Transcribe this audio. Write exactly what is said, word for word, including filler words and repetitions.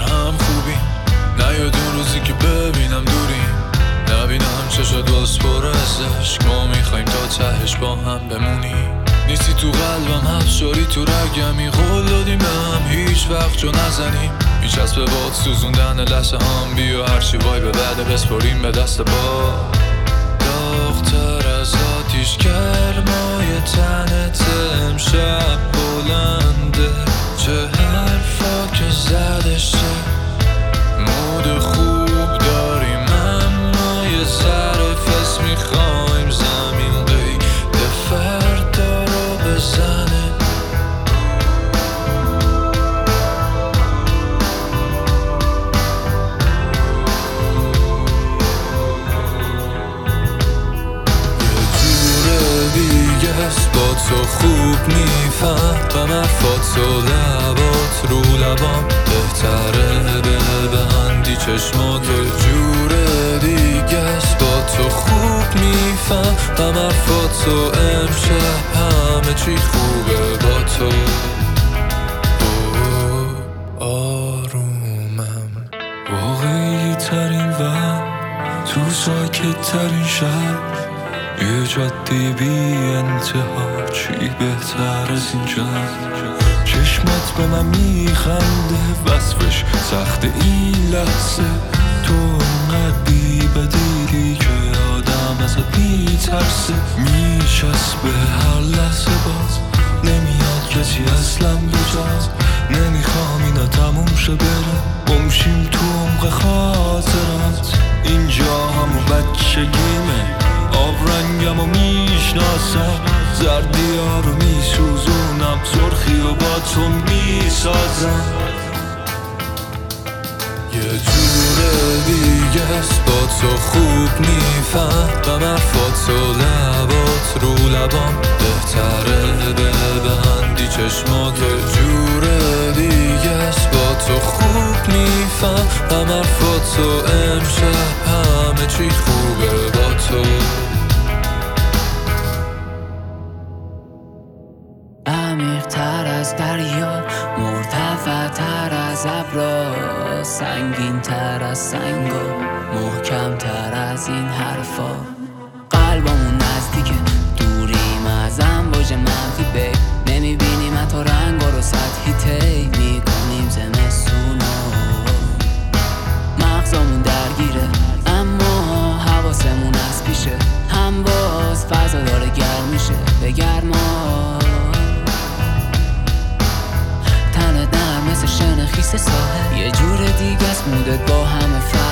هم خوبیم، نیاد اون روزی که ببینم دوریم، نبینم چشات باز پر از عشق، ما میخوایم تا تهش با هم بمونیم. نیستی تو قلبم، حبس شدی تو رگمی، قول دادیم به هم هیچ وقت جو نزنیم. میچسبه باد سوزوندن لحظه هم، بیا هرچی وای به بعد بسپریم به دست با. داغ‌تر از آتیش گرمای تنت امشب بلنده، چه حرفا که زده شه. مود خوب داریم اما یه ذره فس میخوایم، زمین قید فردا رو بزنه. با تو خوب میفهمم حرفات و لبات رو لبام، بهتره ببندی چشمات و جور دیگه است. با تو خوب میفهمم حرفات و امشب همه چی خوبه با تو. آرومم واقعی ترین و تو ساکت ترین شب، یه جاده بی انتها، چی بهتر از اینجا. چشمات به من میخنده، وصفش سخت این لحظه. تو انقدر بی بدیلی که آدم ازت میترسه. میچسبه هر لحظه باز، نمیاد کسی اصلا بجاز. نمیخوام اینا تموم شه بره، بمشیم تو عمق خاطرات. اینجا همون بچگیمه، آب رنگم و میشناسم، زردی ها رو میسوزونم، سرخی و با تو میسازم. یه جور دیگه است با تو خوب میفهمم حرفات و لبات رو لبام، بهتره ببندی چشمات. یه جور دیگه است با تو خوب میفهمم حرفات و امشب همه چی خوبه با تو. عمیق‌تر از دریا، مرتفع‌تر از ابرا، سنگین‌تر از سنگا، محکم‌تر از این حرفا. قلبمون نزدیکه، دوریم از امواج منفی بی. نمیبینیم حتی رنگا رو سطحی طی میکنیم زمستونا. مغزمون درگیره اما حواسمون از پیشه، هم باز فضا داره گرم میشه به گرما. تنت نرم مثل شن خیس ساحل، یه جور دیگه است مودت با همه فرق.